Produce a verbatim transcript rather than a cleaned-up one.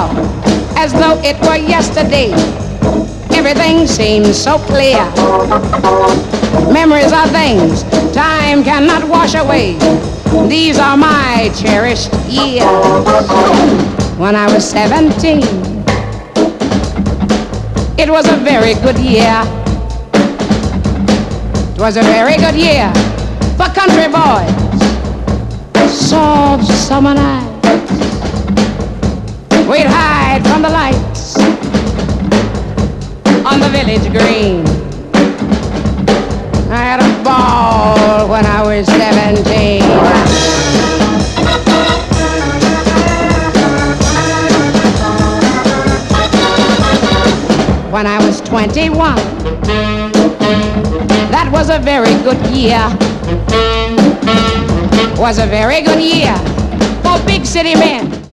as though it were yesterday. Everything seems so clear. Memories are things time cannot wash away. These are my cherished years. When I was seventeen, it was a very good year. It was a very good year for country boys. Soft summer nights, we'd hide from the lights on the village green. I had a ball when I was seventeen. When I was twenty-one, that was a very good year. Was a very good year for big city men.